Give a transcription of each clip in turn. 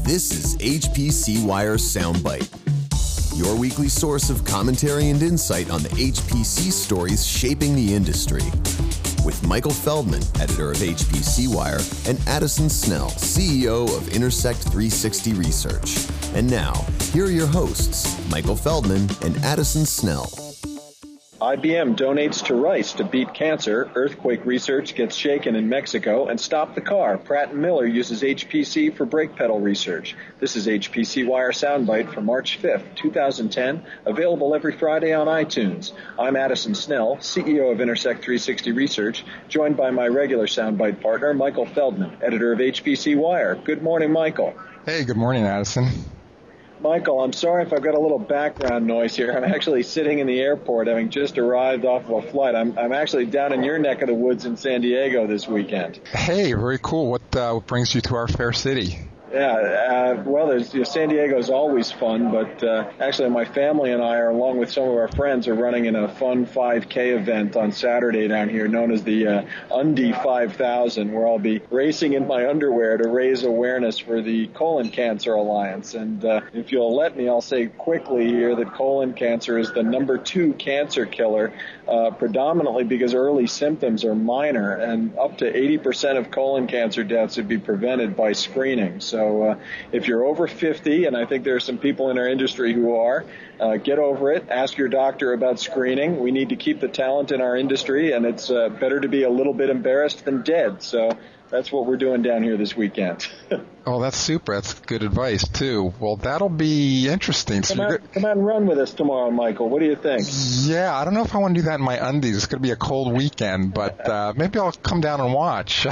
This is HPC Wire Soundbite, your weekly source of commentary and insight on the HPC stories shaping the industry. With Michael Feldman, editor of HPC Wire, and Addison Snell, CEO of Intersect 360 Research. And now, here are your hosts, Michael Feldman and Addison Snell. IBM donates to Rice to beat cancer, earthquake research gets shaken in Mexico, and Stop the Car. Pratt & Miller uses HPC for brake pedal research. This is HPC Wire Soundbite for March 5th, 2010, available every Friday on iTunes. I'm Addison Snell, CEO of Intersect 360 Research, joined by my regular Soundbite partner, Michael Feldman, editor of HPC Wire. Good morning, Michael. Hey, good morning, Addison. Michael, I'm sorry if I've got a little background noise here. I'm actually sitting in the airport, having just arrived off of a flight. I'm actually down in your neck of the woods in San Diego this weekend. Hey, very cool. What brings you to our fair city? Yeah, well, San Diego is always fun, but actually my family and I, along with some of our friends, are running in a fun 5K event on Saturday down here known as the Undy 5000, where I'll be racing in my underwear to raise awareness for the Colon Cancer Alliance. And if you'll let me, I'll say quickly here that colon cancer is the number 2 cancer killer, predominantly because early symptoms are minor, and up to 80% of colon cancer deaths would be prevented by screening. So if you're over 50, and I think there are some people in our industry who are, get over it. Ask your doctor about screening. We need to keep the talent in our industry, and it's better to be a little bit embarrassed than dead. So that's what we're doing down here this weekend. Oh, that's super. That's good advice, too. Well, that'll be interesting. Come out and run with us tomorrow, Michael. What do you think? Yeah, I don't know if I want to do that in my undies. It's going to be a cold weekend, but maybe I'll come down and watch.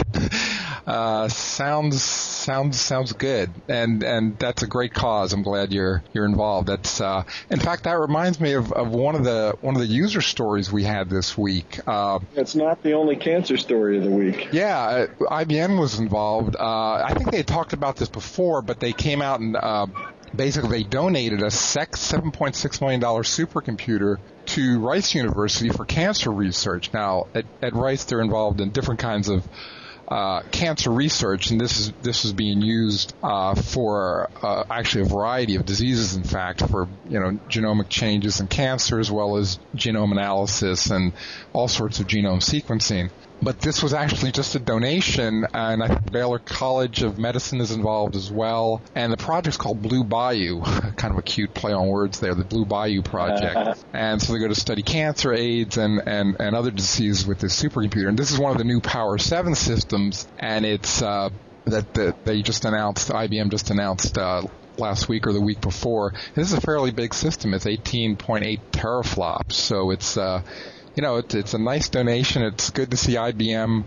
Sounds good, and that's a great cause. I'm glad you're involved. That's in fact, that reminds me of one of the user stories we had this week. It's not the only cancer story of the week. Yeah, IBM was involved. I think they had talked about this before, but they came out and basically they donated a $7.6 million supercomputer to Rice University for cancer research. Now, at Rice, they're involved in different kinds of cancer research, and this is being used for actually a variety of diseases. In fact, for genomic changes in cancer, as well as genome analysis and all sorts of genome sequencing. But this was actually just a donation, and I think Baylor College of Medicine is involved as well. And the project's called Blue Bayou, kind of a cute play on words there, the Blue Bayou Project. And so they go to study cancer, AIDS, and other diseases with this supercomputer. And this is one of the new Power 7 systems, and it's that they just announced, IBM just announced last week or the week before. This is a fairly big system. It's 18.8 teraflops, so it's it's a nice donation. It's good to see IBM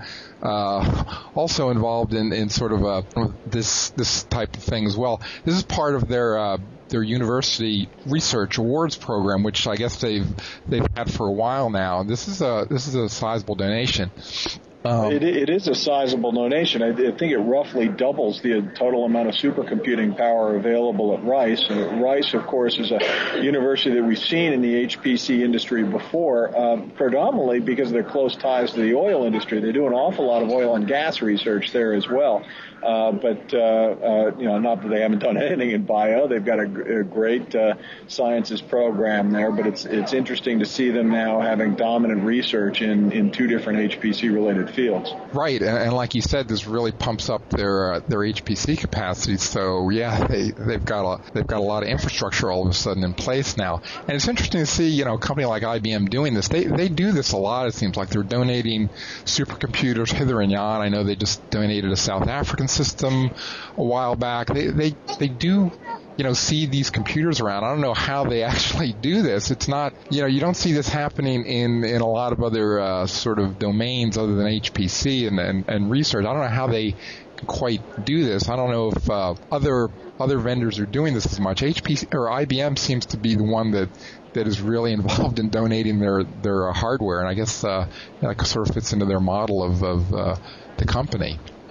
also involved in sort of this type of thing as well. This is part of their university research awards program, which I guess they've had for a while now. This is a sizable donation. It is a sizable donation. I think it roughly doubles the total amount of supercomputing power available at Rice. Rice, of course, is a university that we've seen in the HPC industry before, predominantly because of their close ties to the oil industry. They do an awful lot of oil and gas research there as well. But not that they haven't done anything in bio. They've got a great sciences program there, but it's interesting to see them now having dominant research in 2 different HPC-related fields. Right, and like you said, this really pumps up their HPC capacity. So yeah, they've got a lot of infrastructure all of a sudden in place now, and it's interesting to see a company like IBM doing this. They do this a lot. It seems like they're donating supercomputers hither and yon. I know they just donated a South African system a while back. They do see these computers around. I don't know how they actually do this. It's not, you don't see this happening in a lot of other sort of domains other than HPC and research. I don't know how they quite do this. I don't know if other vendors are doing this as much. HPC or IBM seems to be the one that is really involved in donating their hardware, and I guess that sort of fits into their model of the company.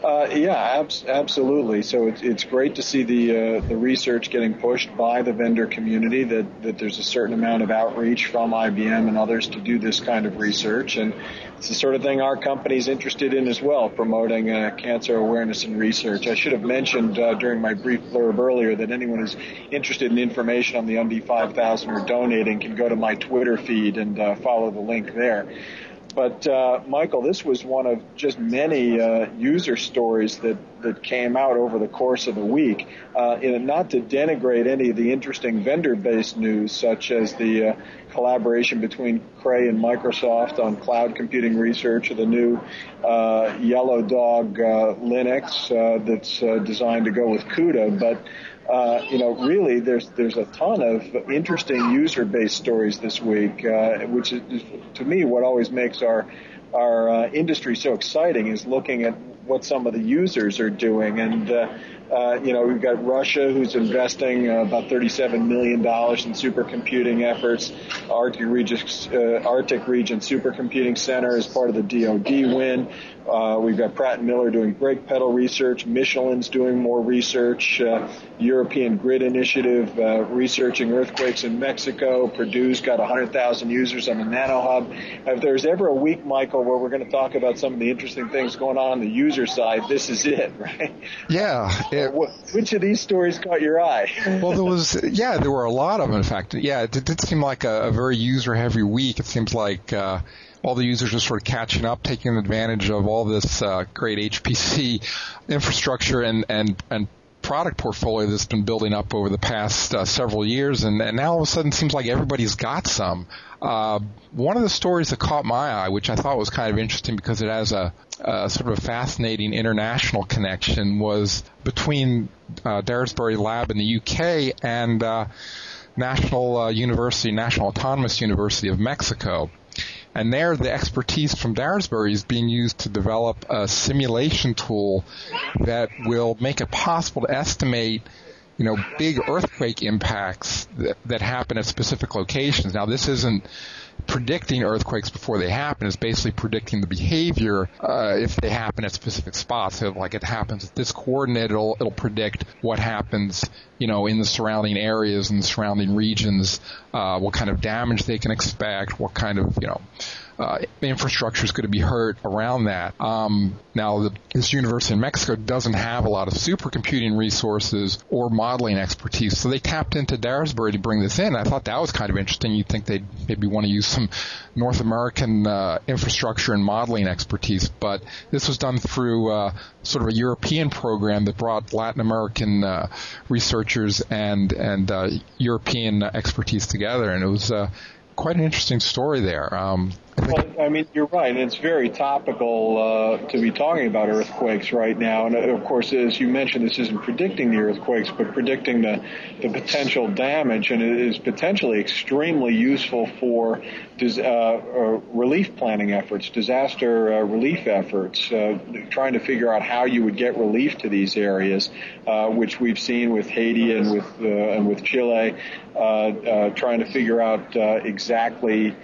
Absolutely. So it's great to see the research getting pushed by the vendor community, that there's a certain amount of outreach from IBM and others to do this kind of research. And it's the sort of thing our company's interested in as well, promoting cancer awareness and research. I should have mentioned during my brief blurb earlier that anyone who's interested in information on the UNDI 5000 or donating can go to my Twitter feed and follow the link there. But, Michael, this was one of just many user stories that came out over the course of the week. Not to denigrate any of the interesting vendor-based news, such as the collaboration between Cray and Microsoft on cloud computing research, or the new Yellow Dog Linux that's designed to go with CUDA. But really, there's a ton of interesting user-based stories this week, which is, to me, what always makes our industry so exciting, is looking at what some of the users are doing. And, we've got Russia, who's investing about $37 million in supercomputing efforts. Arctic Region Supercomputing Center is part of the DoD win. We've got Pratt & Miller doing brake pedal research. Michelin's doing more research. European Grid Initiative researching earthquakes in Mexico. Purdue's got 100,000 users on the NanoHub. If there's ever a week, Michael, where we're going to talk about some of the interesting things going on the user side, this is it, right? Yeah. Which of these stories caught your eye? Well, there were a lot of them, in fact. Yeah, it did seem like a very user-heavy week. It seems like all the users are sort of catching up, taking advantage of all this great HPC infrastructure and product portfolio that's been building up over the past several years, and now all of a sudden it seems like everybody's got some. One of the stories that caught my eye, which I thought was kind of interesting because it has a sort of a fascinating international connection, was between Daresbury Lab in the UK and National Autonomous University of Mexico. And there, the expertise from Daresbury is being used to develop a simulation tool that will make it possible to estimate, big earthquake impacts that happen at specific locations. Now, this isn't predicting earthquakes before they happen. It's basically predicting the behavior if they happen at specific spots. So, like, it happens at this coordinate, it'll predict what happens, in the surrounding areas and the surrounding regions, what kind of damage they can expect, what kind of, infrastructure is going to be hurt around that. Now, this university in Mexico doesn't have a lot of supercomputing resources or modeling expertise, so they tapped into Daresbury to bring this in. I thought that was kind of interesting. You'd think they'd maybe want to use some North American infrastructure and modeling expertise, but this was done through sort of a European program that brought Latin American researchers and European expertise together, and it was quite an interesting story there. You're right, and it's very topical to be talking about earthquakes right now. And, of course, as you mentioned, this isn't predicting the earthquakes, but predicting the potential damage, and it is potentially extremely useful for relief planning efforts, disaster relief efforts, trying to figure out how you would get relief to these areas, which we've seen with Haiti and with Chile, trying to figure out exactly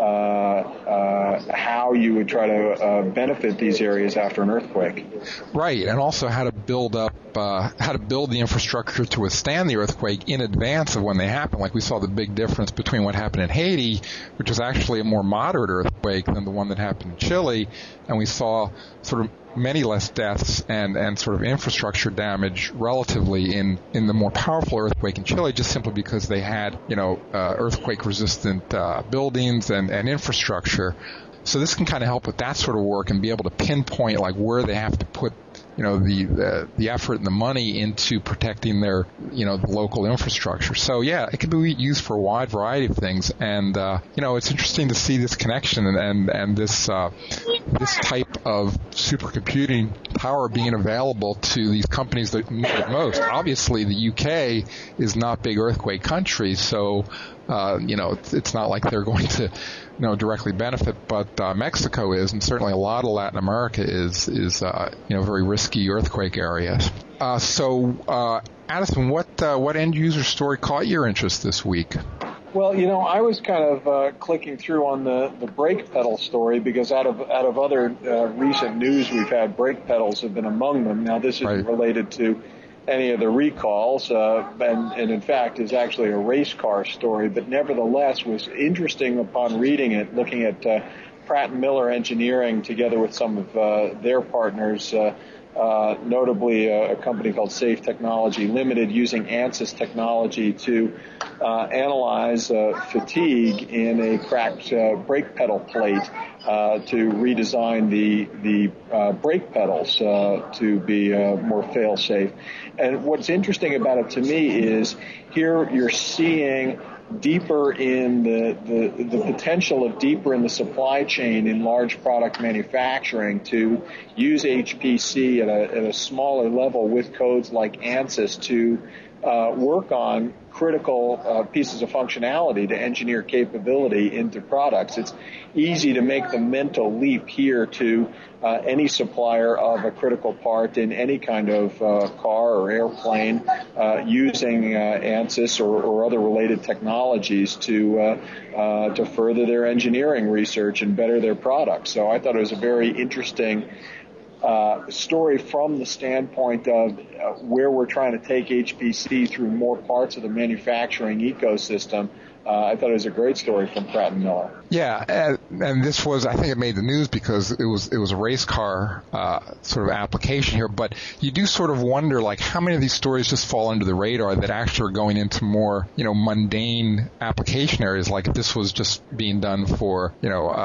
how you would try to benefit these areas after an earthquake. Right, and also how to build the infrastructure to withstand the earthquake in advance of when they happen. Like we saw the big difference between what happened in Haiti, which was actually a more moderate earthquake than the one that happened in Chile, and we saw sort of many less deaths and sort of infrastructure damage relatively in the more powerful earthquake in Chile, just simply because they had, earthquake-resistant buildings and infrastructure. So this can kind of help with that sort of work and be able to pinpoint like where they have to put the effort and the money into protecting their, the local infrastructure. So yeah, it can be used for a wide variety of things. And, it's interesting to see this connection and this type of supercomputing power being available to these companies that need it most. Obviously, the UK is not big earthquake country, so, it's not like they're going to, directly benefit, but Mexico is, and certainly a lot of Latin America is very risky earthquake areas. So, Addison, what end user story caught your interest this week? Well, I was kind of clicking through on the brake pedal story because out of other recent news we've had, brake pedals have been among them. Now, this isn't related to any of the recalls, and in fact is actually a race car story, but nevertheless was interesting upon reading it, looking at Pratt & Miller Engineering together with some of their partners, notably a company called Safe Technology Limited, using ANSYS technology to analyze fatigue in a cracked brake pedal plate to redesign the brake pedals to be more fail-safe. And what's interesting about it to me is here you're seeing deeper in the potential of deeper in the supply chain in large product manufacturing to use HPC at a smaller level with codes like ANSYS to work on critical pieces of functionality to engineer capability into products. It's easy to make the mental leap here to any supplier of a critical part in any kind of car or airplane using ANSYS or other related technologies to further their engineering research and better their products. So I thought it was a very interesting story from the standpoint of where we're trying to take HPC through more parts of the manufacturing ecosystem. I thought it was a great story from Pratt & Miller. Yeah, and this was, I think it made the news because it was a race car sort of application here, but you do sort of wonder, like, how many of these stories just fall under the radar that actually are going into more, mundane application areas, like if this was just being done for,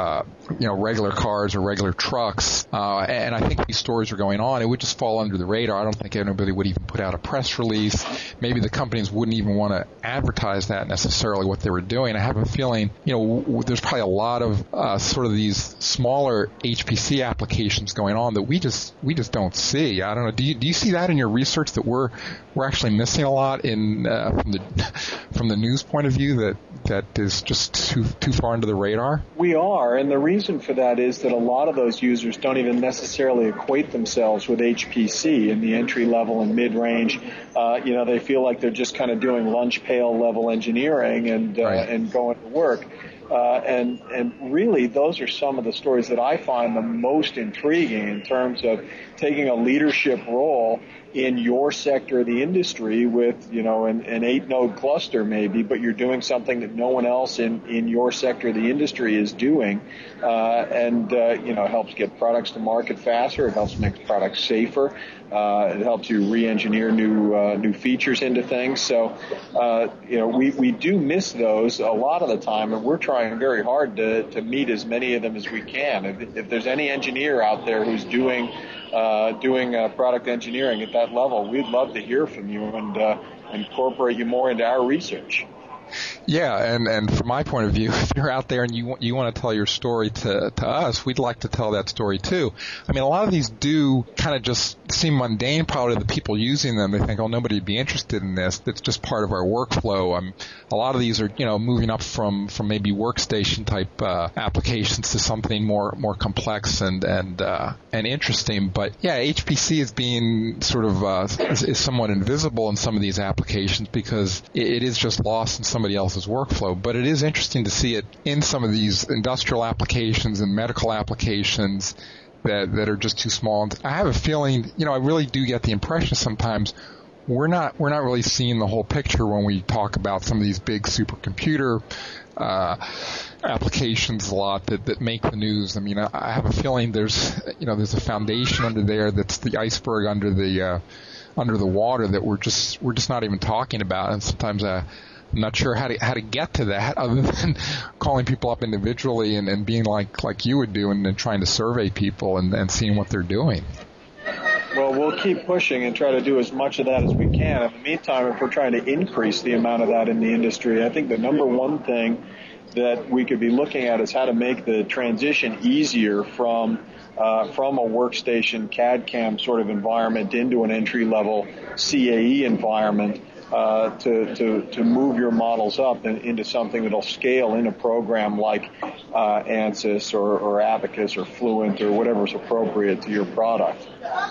regular cars or regular trucks, and I think these stories are going on, it would just fall under the radar. I don't think anybody would even put out a press release. Maybe the companies wouldn't even want to advertise that necessarily, what they were doing. I have a feeling, there's probably a lot of sort of these smaller HPC applications going on that we just don't see. I don't know. Do you see that in your research, that we're actually missing a lot in from the news point of view, that is just too far into the radar? We are, and the reason for that is that a lot of those users don't even necessarily equate themselves with HPC in the entry level and mid range. They feel like they're just kind of doing lunch pail level engineering and going to work. And really, those are some of the stories that I find the most intriguing in terms of taking a leadership role in your sector of the industry with, an 8-node cluster maybe, but you're doing something that no one else in your sector of the industry is doing. It helps get products to market faster. It helps make products safer. It helps you re-engineer new features into things. So, we do miss those a lot of the time, and we're trying very hard to meet as many of them as we can. If there's any engineer out there who's doing product engineering at that level, we'd love to hear from you and incorporate you more into our research. Yeah, and from my point of view, if you're out there and you want to tell your story to us, we'd like to tell that story too. I mean, a lot of these do kind of just seem mundane probably to the people using them. They think, nobody would be interested in this. It's just part of our workflow. A lot of these are, moving up from maybe workstation type applications to something more complex and interesting. But yeah, HPC is being sort of is somewhat invisible in some of these applications because it is just lost in somebody else's workflow. But it is interesting to see it in some of these industrial applications and medical applications that are just too small. And I have a feeling, I really do get the impression sometimes we're not really seeing the whole picture when we talk about some of these big supercomputer applitions a lot that make the news. I mean, I have a feeling there's a foundation under there that's the iceberg under the water that we're just not even talking about. And sometimes I'm not sure how to get to that other than calling people up individually and being like you would do and trying to survey people and seeing what they're doing. Well, we'll keep pushing and try to do as much of that as we can. In the meantime, if we're trying to increase the amount of that in the industry, I think the number one thing that we could be looking at is how to make the transition easier from a workstation CAD/CAM sort of environment into an entry-level CAE environment. To move your models up into something that'll scale in a program like ANSYS or Abacus or Fluent or whatever's appropriate to your product.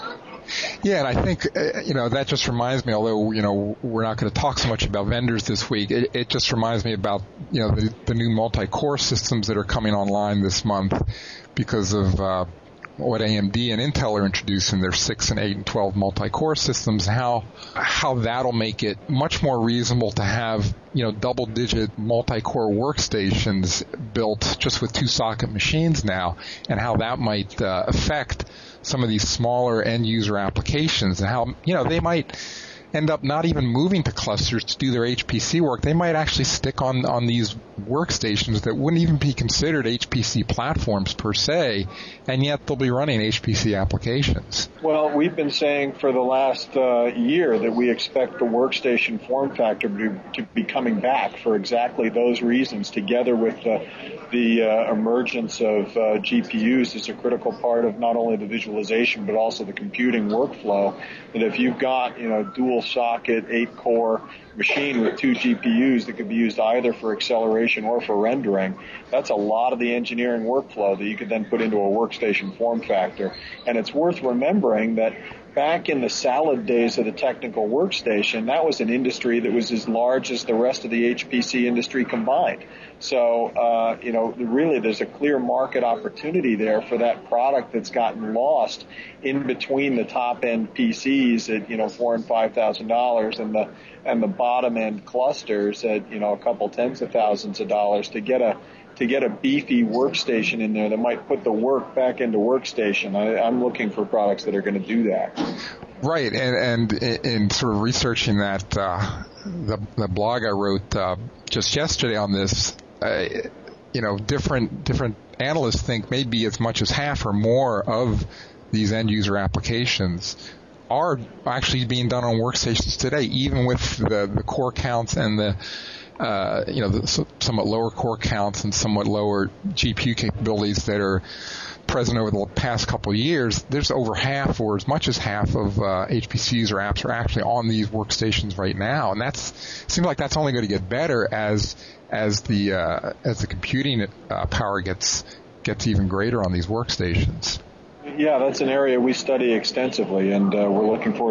Yeah, and I think, that just reminds me, although, we're not going to talk so much about vendors this week, it just reminds me about, the new multi-core systems that are coming online this month because of what AMD and Intel are introducing, their 6 and 8 and 12 multi-core systems, how that'll make it much more reasonable to have, double-digit multi-core workstations built just with 2-socket machines now, and how that might affect some of these smaller end-user applications, and how, they might end up not even moving to clusters to do their HPC work. They might actually stick on these workstations that wouldn't even be considered HPC platforms per se, and yet they'll be running HPC applications. Well, we've been saying for the last year that we expect the workstation form factor to be coming back for exactly those reasons, together with the emergence of GPUs as a critical part of not only the visualization but also the computing workflow. That if you've got dual socket 8-core machine with 2 GPUs that could be used either for acceleration or for rendering, that's a lot of the engineering workflow that you could then put into a workstation form factor. And it's worth remembering that back in the salad days of the technical workstation, that was an industry that was as large as the rest of the HPC industry combined. So, really there's a clear market opportunity there for that product that's gotten lost in between the top-end PCs at, $4,000 and $5,000 and the bottom-end clusters at, a couple tens of thousands of dollars to get a beefy workstation in there that might put the work back into workstation. I'm looking for products that are going to do that. Right, and in sort of researching that, the blog I wrote just yesterday on this, different analysts think maybe as much as half or more of these end user applications are actually being done on workstations today, even with the core counts and the somewhat lower core counts and somewhat lower GPU capabilities that are present over the past couple of years. There's over half or as much as half of HPC user apps are actually on these workstations right now, and seems like that's only going to get better as the computing power gets even greater on these workstations. Yeah, that's an area we study extensively, and we're looking forward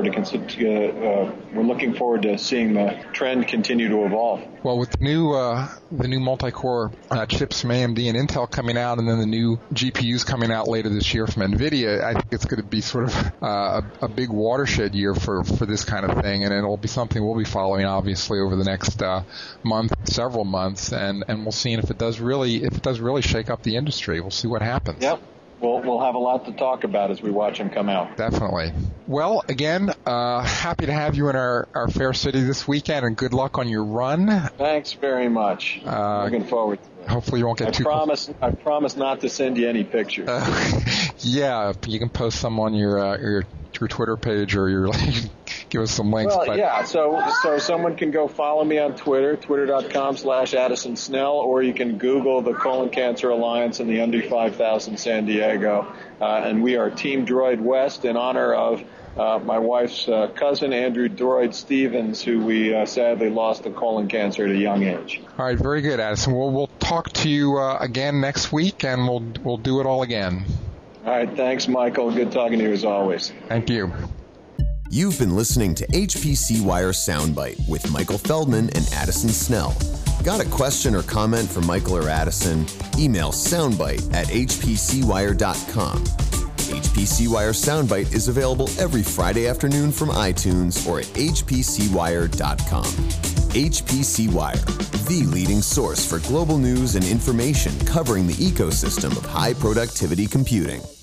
to seeing the trend continue to evolve. Well, with the new multi-core chips from AMD and Intel coming out, and then the new GPUs coming out later this year from NVIDIA, I think it's going to be sort of a big watershed year for this kind of thing, and it'll be something we'll be following obviously over the next several months, and we'll see if it does really shake up the industry. We'll see what happens. Yep. We'll have a lot to talk about as we watch them come out. Definitely. Well, again, happy to have you in our Fair City this weekend, and good luck on your run. Thanks very much. Looking forward to it. Hopefully you won't get I promise not to send you any pictures. Yeah, you can post some on your Twitter page or your give us some links. Well, yeah, so someone can go follow me on Twitter, twitter.com/Addison Snell, or you can Google the Colon Cancer Alliance and the Under 5000 San Diego. And we are Team Droid West in honor of my wife's cousin, Andrew Droid Stevens, who we sadly lost to colon cancer at a young age. All right, very good, Addison. We'll talk to you again next week, and we'll do it all again. All right, thanks, Michael. Good talking to you as always. Thank you. You've been listening to HPC Wire Soundbite with Michael Feldman and Addison Snell. Got a question or comment for Michael or Addison? Email soundbite@hpcwire.com. HPC Wire Soundbite is available every Friday afternoon from iTunes or at hpcwire.com. HPC Wire, the leading source for global news and information covering the ecosystem of high productivity computing.